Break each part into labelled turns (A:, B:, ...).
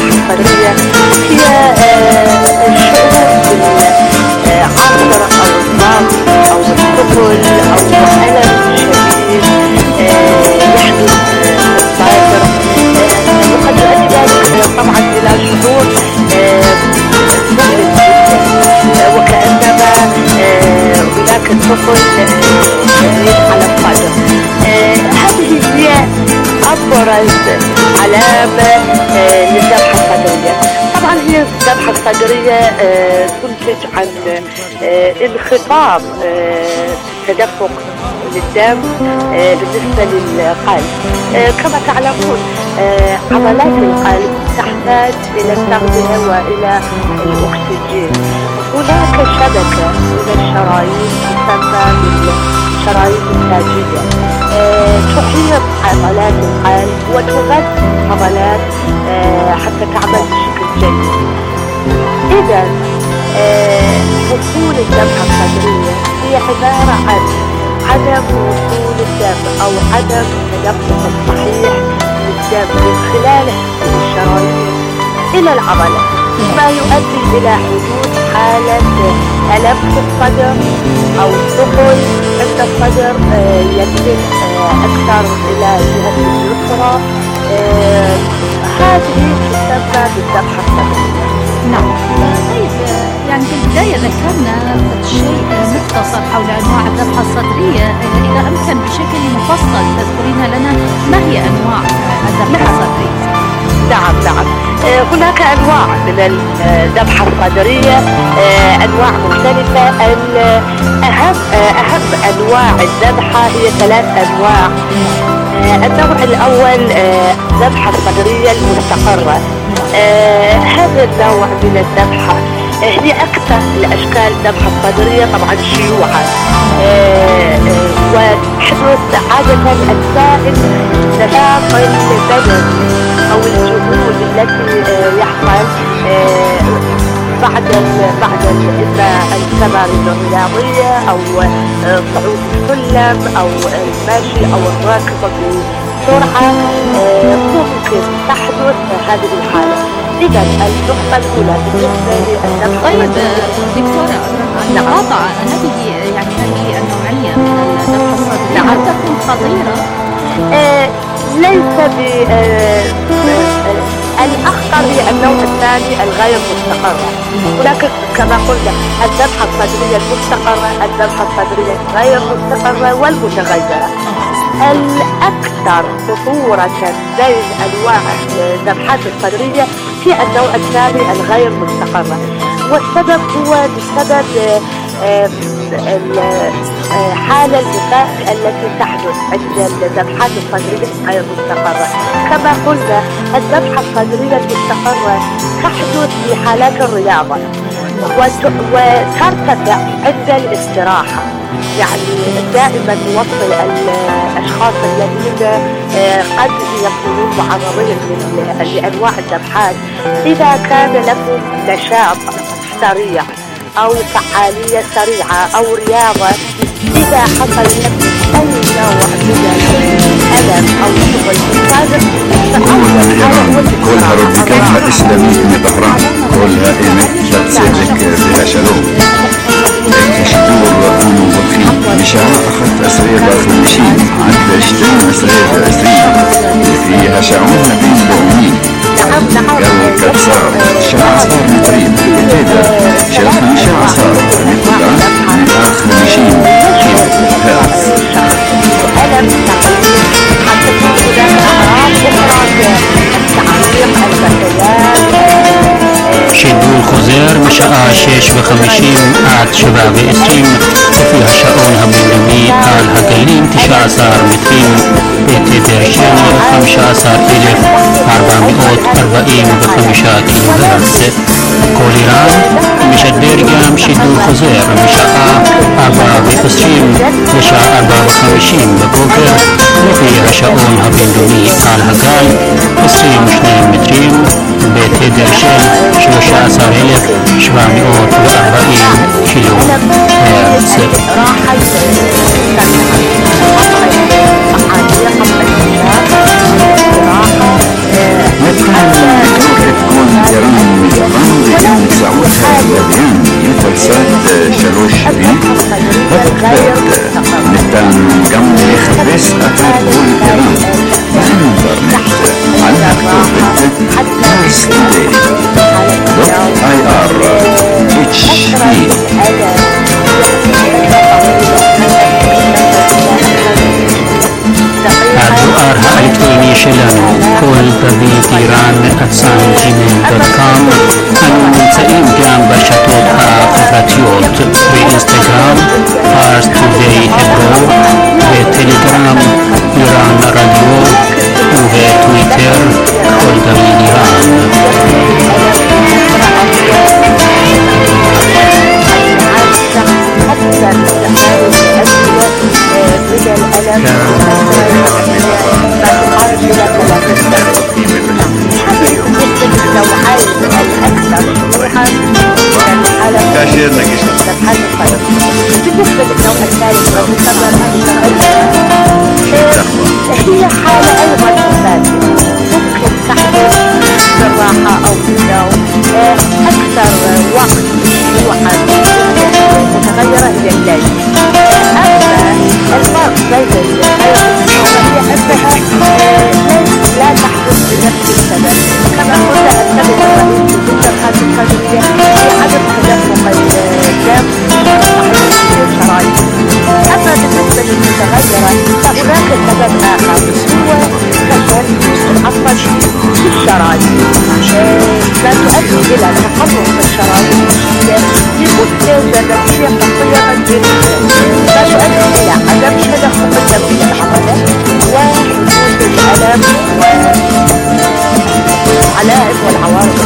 A: الصدرية هي الشعور بالعصر أو الضغط أو الثقل أو ألم شديد يحدث في الصدر، وقد يؤدي ذلك طبعا إلى شعور مؤلم جدا، وكأنما هناك ثقل شديد على الصدر. هذه هي أبرز علامة للذبحة الصدرية. طبعا هي الذبحة الصدرية تنتج عن انخفاض تدفق للدم بالنسبة للقلب. كما تعلمون عضلات القلب تحتاج إلى التغذية وإلى الأكسجين. هناك شبكة من الشرايين تسمى بالشرايين التاجية تحيط عضلات القلب وتغذي عضلات حتى تعمل بشكل جيد. إذا حصول الذبحة الصدرية هي عبارة عن عدم وصول الدم أو عدم التدفق الصحيح للدم من خلال الشرايين إلى العضلة، ما يؤدي إلى حدوث حالة ألم في الصدر أو ثقل عند الصدر يتم أكثر إلى الجهة اليسرى. هذه تسمى بالذبحة الصدرية.
B: نعم. طيب يعني في البداية ذكرنا شيء مختصر حول أنواع الذبحة الصدرية، إذا أمكن بشكل مفصل تذكرين لنا ما هي أنواع الذبحة الصدرية؟
A: نعم. هناك أنواع من الذبحة الصدرية، أنواع مختلفة. أهم أنواع الذبحة هي 3 أنواع. النوع الأول الذبحة الصدرية المستقرة. هذا النوع من الذبحة هي أكثر الأشكال الذبحة الصدرية طبعا شيوعا، وتحدث عادة أثناء نشاط البدن أو الجهود التي يحصل بعد إما التمارين الرياضية أو صعود السلم أو المشي أو الراكضة بسرعة ممكن تحدث هذه الحالة. إذا النقطة الأولى بالنسبة للذبحة.
B: طيب دكتورة المقاطعة هذه النوعية من الذبحة الصدرية هل تكون خطيرة؟
A: ليس الأخطر هي النوع الثاني الغير مستقرة. هناك كما قلنا الذبحة الصدرية المستقرة، الذبحة الصدرية غير مستقرة والمتغيرة. الأكثر خطورة بين أنواع الذبحات الصدرية هي النوع الثاني الغير مستقرة، والسبب هو بسبب حالة الوفاة التي تحدث عند الذبحات الصدرية غير مستقرة. كما قلنا الذبحة الصدرية المستقرة تحدث في حالات الرياضة وترتفع عند الاستراحة. يعني دائما نوصي الأشخاص الذين قد يكونون معرضين لأنواع الذبحات، إذا كان لهم نشاط سريع أو فعالية سريعة أو رياضة، إذا حصل لكم أي نوع من الألم أو ثقل في الصدر
C: كلها ردي كلمة إسلامية من طهران، كلها إيمت لا تصيرك فيها شلوم شدور وكونوا وكفين مشاع أخذت أسرية باخمشين عدل اشتين أسرية أسرية فيها شعورنا بين بومين قال كتسار شعر صار مطريب إذا شلخ مشاع صار نقول من آخمشين
A: ألم حتى تكون أعراض أخرى التعليق البكتيريات
D: شدول خزير مشاء 56 عاد شباب اسرين وفيها شؤونها بالنمي قالها قليل 19 مترين بيتي برشان 15,440 كيلو هرتز كوليران مش الدير قام شدول خزير مشاء 24 مشاء 54 بكوكر وفيها شؤونها بالنمي قالها قال 22 مترين بيتي برشان 17,740 كيلو هرتز.
C: تكون
D: שלנו, כל דוד איראן @gmail.com. אנו נמצאים גם ברשתות החברתיות, באינסטגרם, פארס טודיי hebrew, בטלגרם, איראן רדיו, ובטוויטר, כל דוד איראן.
C: كاشير نقش
A: بالنسبة للنوع الثالث هي حالة أيضا مفاسدة ممكن تحدث بالراحة أو بالنوم أكثر وقت وحد متغيرة إلى الليل. أما الفرق بين الحياة النومية أنها لا تحدث بنفس السبب، كما قلنا السبب الرئيسي للجرحى القلبية هي عدم تدفق الدم في الشرايين. أما بالنسبة للمتغيرة فهناك سبب آخر هو فشل في الشرايين، لا تؤدي إلى تحرك الشرايين لمدة زمنية قصيرة جدا، لا تؤدي إلى عدم تدفق الدم إلى العضلات وحدوث الألم والعلائم والعوارض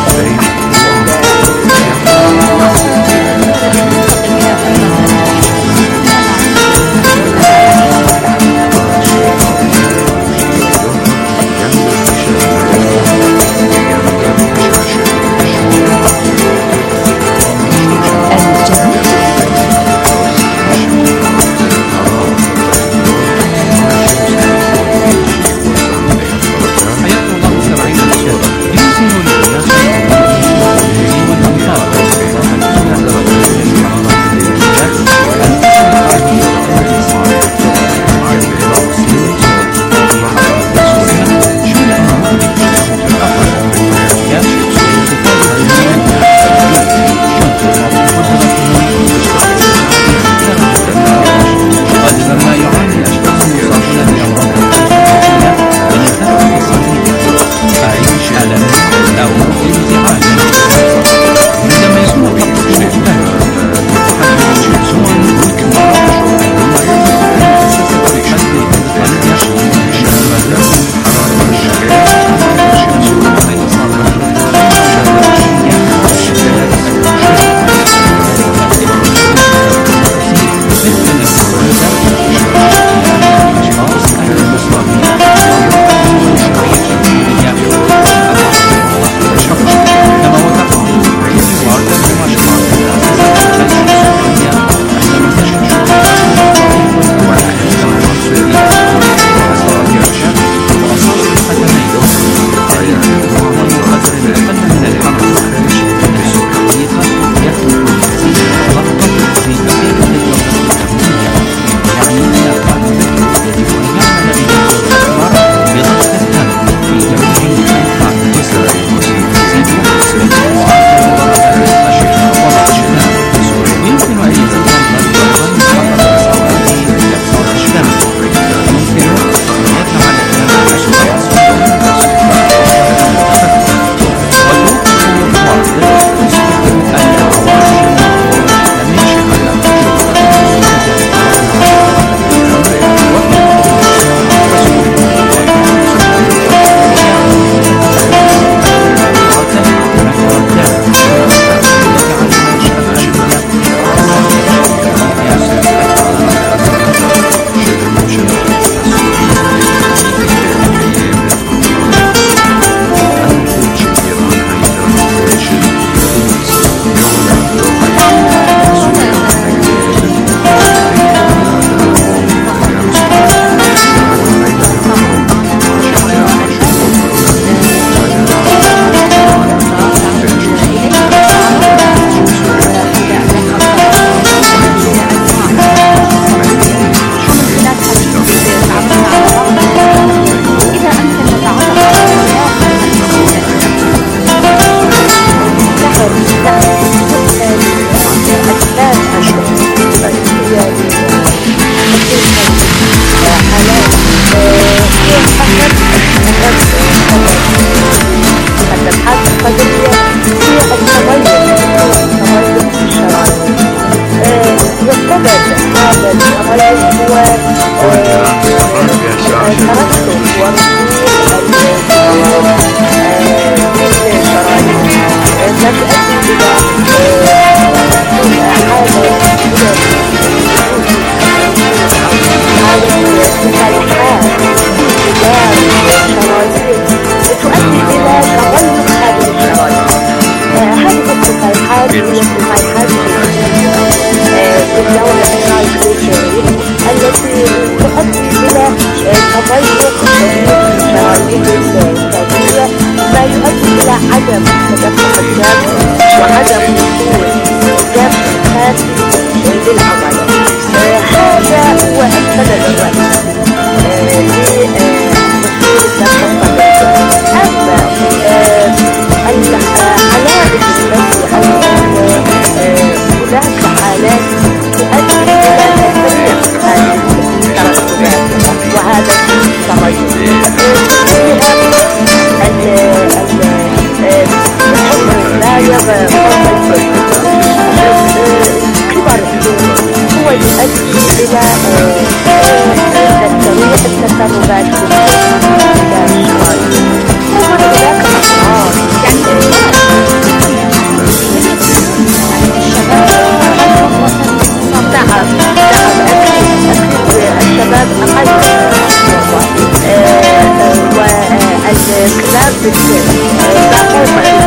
A: بالفعل ترى أن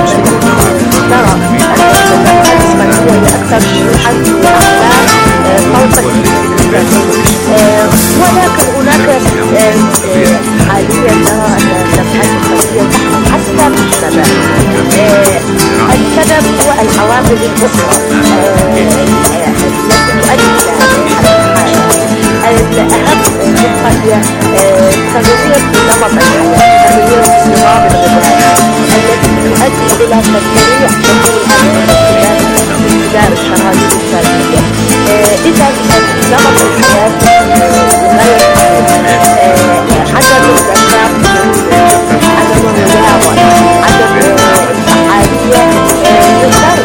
A: الإسبانية هي أكثر شيوعا في الأعلام فوق الإنجليزية، ولكن هناك حاليا نرى أن النفحات الخارجية تحصل حتى في الشباب. السبب هو العوامل الأخرى التي تؤدي إلى هذه الحالة. الأهم نقطة هي تغيير في نمط الحياة، تغيير في نظام الغذاء التي تؤدي إلى تسريع دخول هذه الابتداء الشرايين السلبية. إذا نمط الحياة غير عدم النشاط، عدم الرياضة، عدم الفعالية يسرع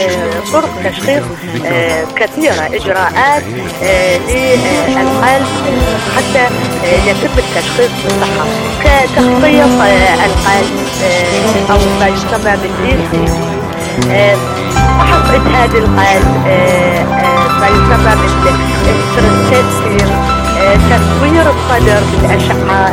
A: طرق تشخيص كثيرة، إجراءات للقلب حتى يتم التشخيص بالصحة، كتخطيط القلب أو ما يسمى بالإيسي، فحص إجهاد القلب، ما يسمى بالترنسيتسير، تصوير الصدر بالأشعة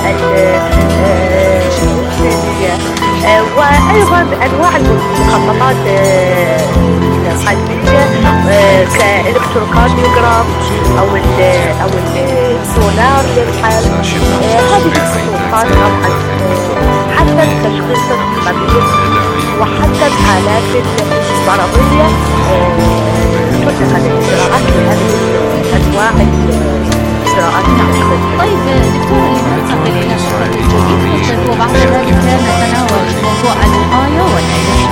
A: السينية، وأيضا أنواع المخططات القلبية كالإلكتروكارديوغراف أو السونار للقلب. هذه الخطوات طبعا حسب تشخيص الطبيب وحسب حالات المرضية تتخذ الإجراءات لهذه أنواع الإجراءات التشخيص.
B: طيب دكتورة، لننتقل إلى سؤال جديد وبعد ذلك نتناول موضوع الوقاية والعلاج.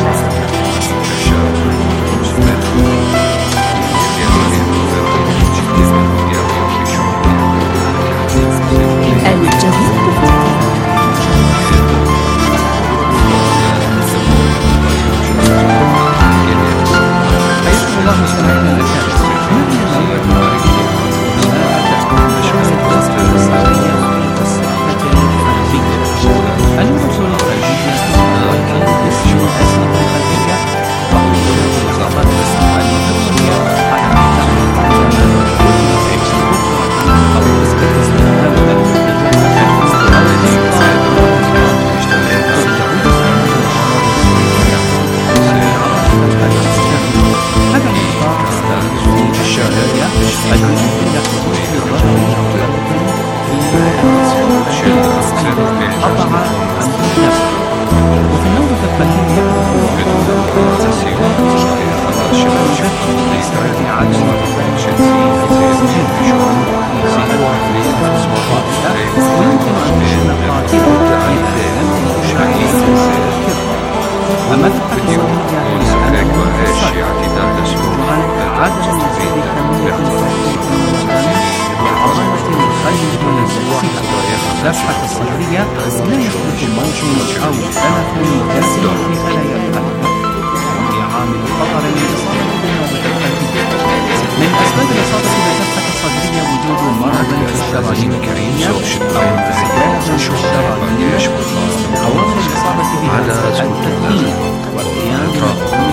E: الذبحة الصدرية لا يحدث موت أو تلف كاسر في خلايا القلب، وهي عامل خطر للإصابة بالنوبة القلبية. من أسباب الإصابة بالذبحة الصدرية وجود مرض في الشرايين الكريمية أو انسداد في الشرايين، عوامل الإصابة بها التدخين والقيام بفروض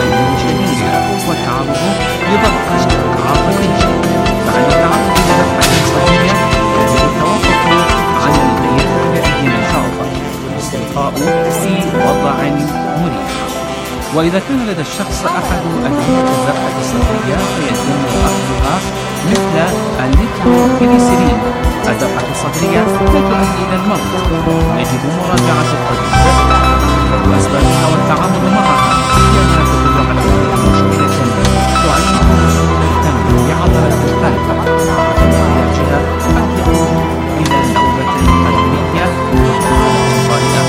E: شديدة والتعرض لضغط عاطفي. بعد التعرض للذبحة الصدرية يجب التوقف عن البيت بنشاط والاستلقاء في وضع مريح. وإذا كان لدى الشخص أحد أدوية الذبحة الصدرية فيتم أخذها مثل النيتروجليسيرين. الذبحة الصدرية لا تؤدي إلى الموت، يجب مراجعة الطبيب وأسبابها والتعامل معها، لأنها تدل على وجود مشكلة تعين وصول الدم بعضلة القلب واحتياجها قد يؤدي إلى نوبة قلبية طارئة.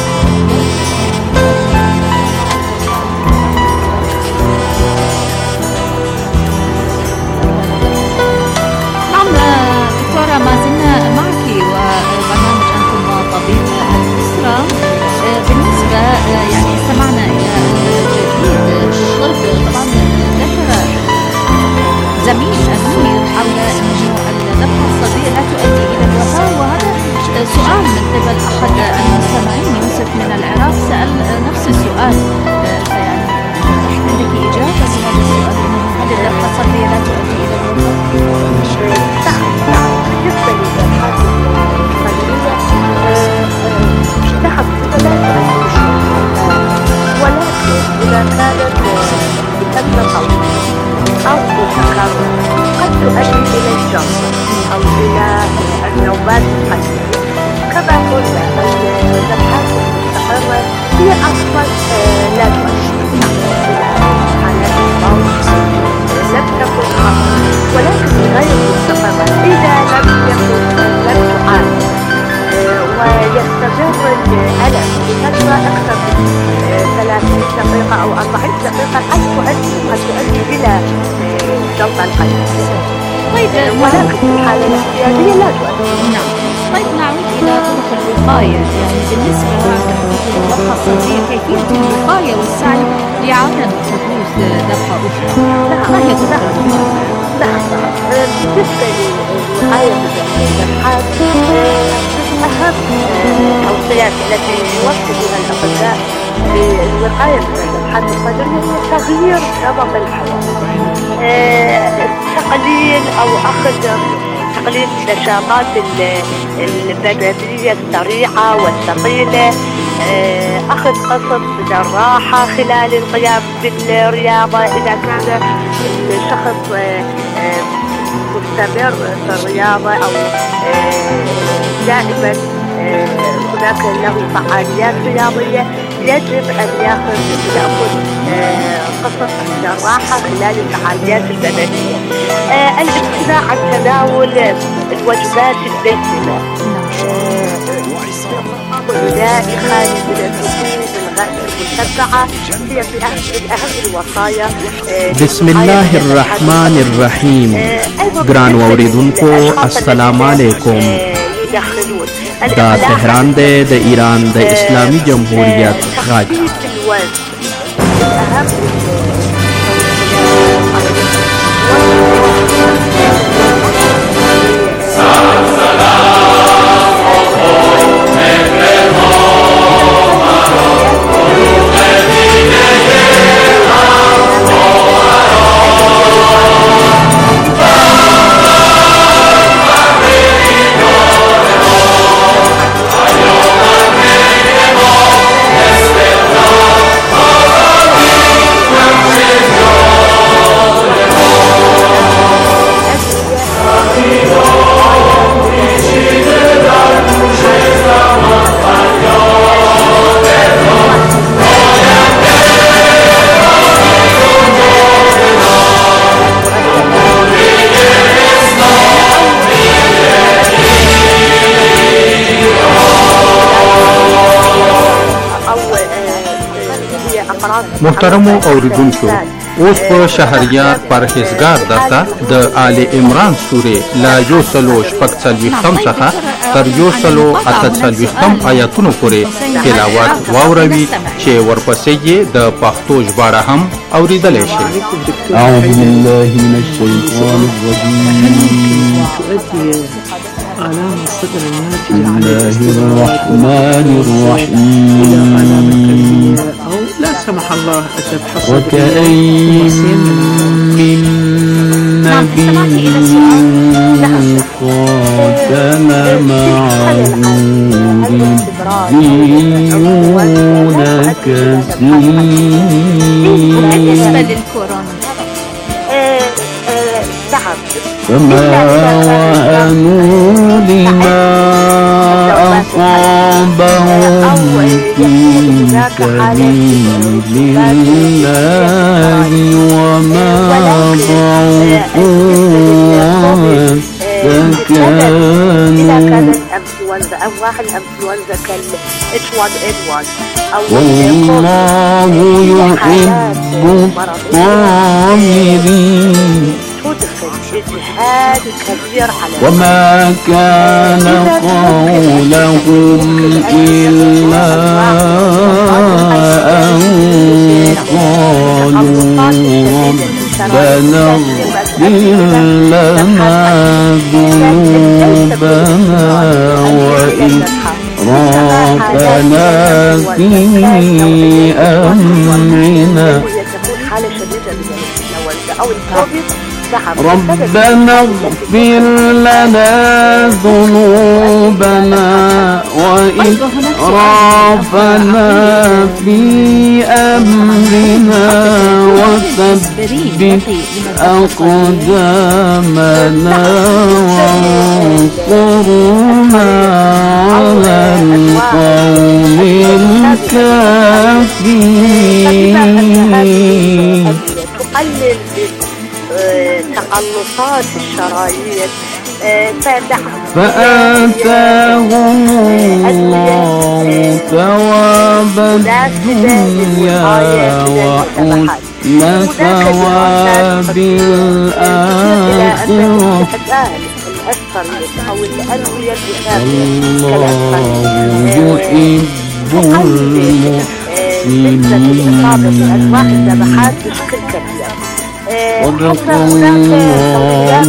B: دكتورة، ما زلنا معك وبرنامج أنتم طبيب الأسرة. بالنسبة يعني استمعنا إلى جديد الطب، طبعا ذكر زميل أمير حول أنه الذبحة الصدرية لا تؤدي إلى الوفاة، وهذا سؤال من قبل أحد المستمعين يوسف من العراق سأل نفس السؤال، فيعني عندك إجابة لهذا السؤال أنه هل الذبحة الصدرية لا تؤدي إلى الوفاة؟
A: بالنسبة للذبحات الصدرية تحت لا ولكن إذا كانت بفترة طويلة أو بتكرر قد تؤدي إلى الجلطة أو إلى النوبات القلبية. كما قلنا الذبحات المستقرة هي أصلا لا تؤدي إلى حالات الموت، لم تكن خطر، ولكن غير مستقرة إذا لم تعالج ويستمر الألم لفترة أكثر من 30 دقيقة أو 40 دقيقة قد تؤدي إلى جلطة القلب.
B: طيب،
A: ولكن في الحالة الاحتياجية لا تؤدي.
B: نعم. طيب نعود إلى طرق الوقاية، يعني بالنسبة لحدوث الذبحة الصدرية كيفية الوقاية والسعي لعدم حدوث ذبحة أخرى. ما هي طرق الوقاية؟
A: بالنسبة للوقاية من الذبحات أهم التوصيات التي يوصي بها الأطباء للوقاية من الذبحات الصدرية هي تغيير نمط الحياة، تقليل أو أخذ تقليل النشاطات البدنية السريعة والثقيلة، أخذ قسط من الراحة خلال القيام بالرياضة إذا كان الشخص مستمر في الرياضة أو دائما هناك له فعاليات رياضية، يجب أن يأخذ قسط من الراحة خلال الفعاليات البدنية. الامتناع عن تناول الوجبات الدسمة، خالي من الدهون المشبعة هي من أهم الوصايا.
F: بسم الله الرحمن الرحيم. ګران اوریدونکو السلام علیکم. دا تهران دی د ایران د اسلامي جمهوریت غږ.
G: محترمو اوریدونکو، اوس په شهریار پرهیزګار درته د آل عمران سورې له 140 څخه تر 148 آیاتونو پورې تلاوت واوروي چې ورپسې یې د پښتو ژباړه هم اوریدلی شي.
F: اعوذ بالله من الشیطان الرجیم. بسم الله الرحمن الرحيم.
H: لا سمح الله الذبح
F: وكأين من نبي قاتل معه ربيون كثير فما وهنوا لما أصابهم في سبيل الله وما ضعفوا واستكانوا والله يحب الصابرين. وما كان قولهم إلا أن قالوا ربنا اغفر لنا ذنوبنا وإسرافنا في أمرنا ربنا اغفر لنا ذنوبنا وإسرافنا في أمرنا وثبت أقدامنا وانصرنا على القوم الكافرين.
A: تقلصات الشرايين
F: فآتاهم الله ثواب الدنيا وحسن ثواب الآخرة والله يحب المحسنين.
A: كثير.
F: صدق الله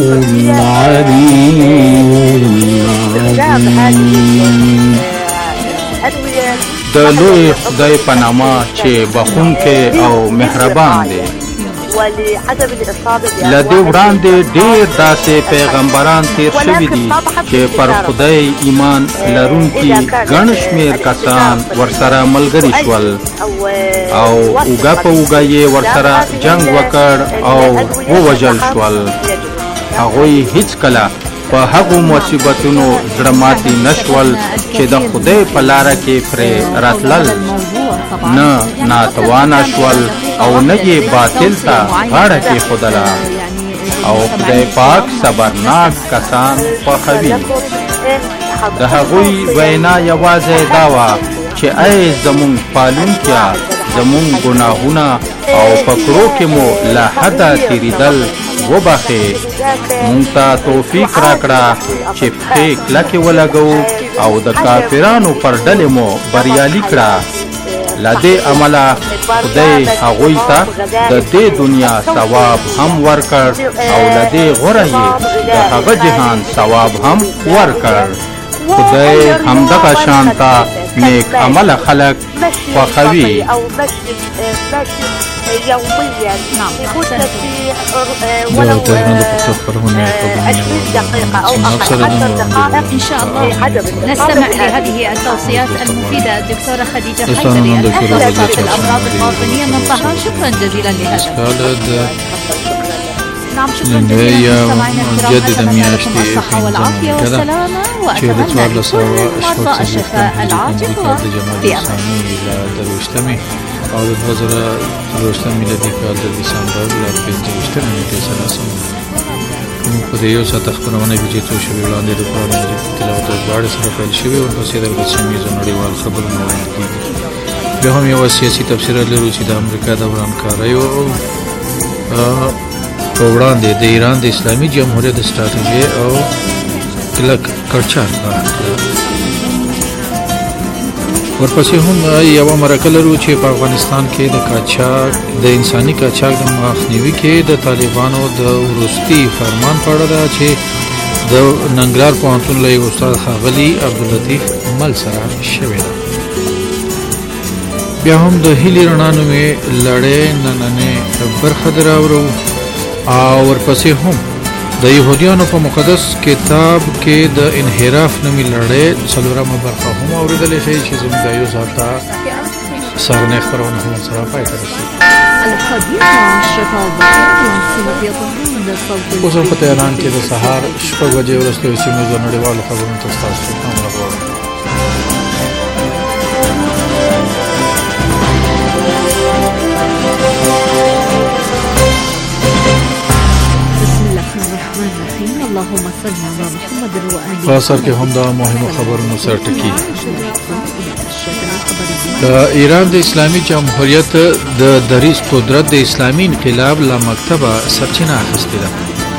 F: العظيم.
G: د لوی خدای په نامه چې بخښونکی او مهربان دی. له دې وړاندې ډېر داسې پیغمبران تیر شوي دي چې پر خدای ایمان لرونکي ګڼ شمېر کسان ورسره ملګري شول او اوږه په اوږه یې ورسره جنګ وکړ او ووژل شول. هغوی هیڅکله په هغو مصیبتونو زړه ماتي نشول چې د خدای په لاره کې پرې راتلل، نه ناتوانه شول او نه یې باطل ته غاړه کېښودله. او خدای پاک صبرناک کسان خوښوي. د هغوی وینا یوازې دا وه چې ای زمونږ پالونکیه، زمونږ ګناهونه او فکرو کې مو له حده تېرېدل وبخې، مونږ ته توفیق راکړه چې پښې کلکې ولګوو او د کافرانو پر ډلې مو بریالي کړه. له دې امله خدای هغوی ته د دې دنیا ثواب هم ورکړ او له دې غوره یې د هغه جهان ثواب هم ورکړ. خدای همدغه شان ته نیک عمله خلک خوښوي.
A: يوميا لمدة
I: ولو 20 دقيقة أو أقل 10 دقائق
B: إن شاء الله. نستمع لهذه التوصيات المفيدة الدكتورة خديجة حيدري الأخصائية في الأمراض الباطنية من طهران. شكرا جزيلا لهذا. نعم شكرا جزيلا مستمعينا الكرام. هذا الصحة والعافية والسلامة وأتمنى لكل مرضى الشفاء العاجل وفي أمان.
I: او د 2023 میلادي کال د دسمبر له 25 نیټې سره سم کوم په دې یو ساعت خبرونه به چې څو شوي وړاندې د قرآن مجید تلاوت او ژباړې سره پیل شوي او پسې د رسمي نړیوال خبرونه وړاندې کېږي. بیا هم یو سیاسي تفسیرات لرو چې د امریکا د ورانکاریو په وړاندې د ایران د اسلامي جمهوریت د ستراتیژي او کلک کړچار ورپسې هم یو مرکه لرو چې په افغانستان کې د قاچاق د انساني قاچاق د مخنیوي کې د طالبانو د وروستي فرمان په اړه ده چې د ننګرهار پوهنتون له استاد ښاغلي عبداللطیف مل سره شوې ده. بیا هم د هیلې رڼا نومې لړۍ نننۍ برخه دراوړو او ورپسې هم د یهودیانو په مقدس کتاب کې د انحراف نومې لړۍ څلورمه برخه هم اورېدلی شئ چې زموږ د یو ساعته سهارنۍ خپرونه هم سره پای ته رسېږي. اوس هم په تهران کې د سهار 6 بجې وروسته سیمه نړیوالو خبرونو ته ستاسو هم راغواړم. په اثر کې هم دا مهمو خبرونو سره ټکی. د ایران د اسلامي جمهوریت د دریځ قدرت د اسلامي انقلاب له مکتبه سرچینه اخیستې ده.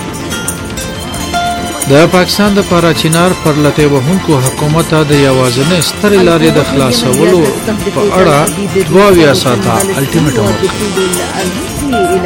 I: د پاکستان د پاره چینار پر لټې وهونکو حکومت د یوازینۍ سترې لارې د خلاصولو په اړه 22 ساعته الټیمیټم ورکړ.